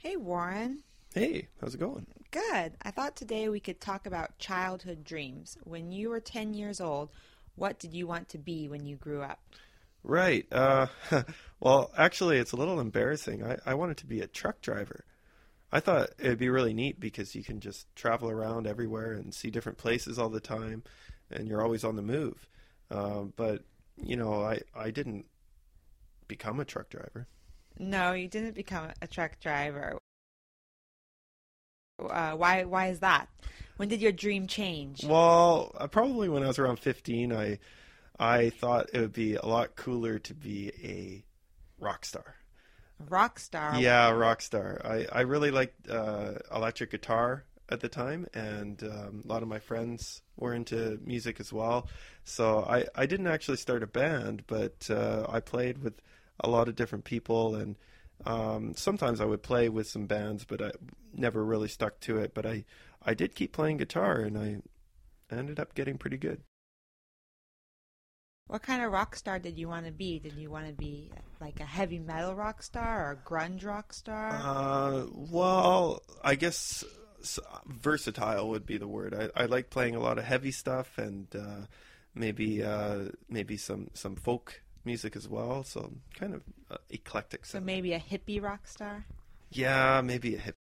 Hey Warren. Hey, how's it going? Good. I thought today we could talk about childhood dreams. When you were 10 years old, what did you want to be when you grew up? Right. Well, actually, it's a little embarrassing. I wanted to be a truck driver. I thought it'd be really neat because you can just travel around everywhere and see different places all the time, and you're always on the move. But, I didn't become a truck driver. No, you didn't become a truck driver. Why is that? When did your dream change? Well, probably when I was around 15, I thought it would be a lot cooler to be a rock star. Rock star. Yeah, rock star. I really liked electric guitar at the time, and a lot of my friends were into music as well. So I didn't actually start a band, but I played with a lot of different people, and sometimes I would play with some bands, but I never really stuck to it. But I did keep playing guitar, and I ended up getting pretty good. What kind of rock star did you want to be? Did you want to be like a heavy metal rock star or a grunge rock star? Well, I guess versatile would be the word. I like playing a lot of heavy stuff and maybe some folk music as well. So kind of eclectic. So maybe a hippie rock star? Yeah, maybe a hip.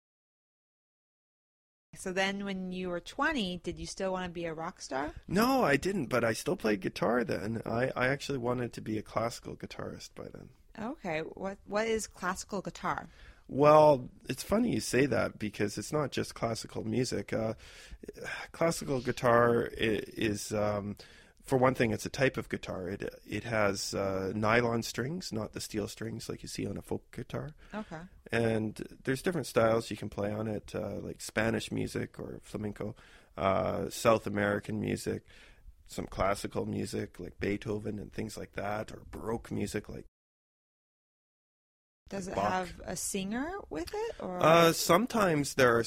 So then when you were 20, did you still want to be a rock star? No, I didn't, but I still played guitar then. I actually wanted to be a classical guitarist by then. Okay. What is classical guitar? Well, it's funny you say that because it's not just classical music. Classical guitar is, for one thing, it's a type of guitar. It has nylon strings, not the steel strings like you see on a folk guitar. Okay. And there's different styles you can play on it, like Spanish music or flamenco, South American music, some classical music like Beethoven and things like that, or Baroque music like Does it Bach. have a singer with it, or? Sometimes there are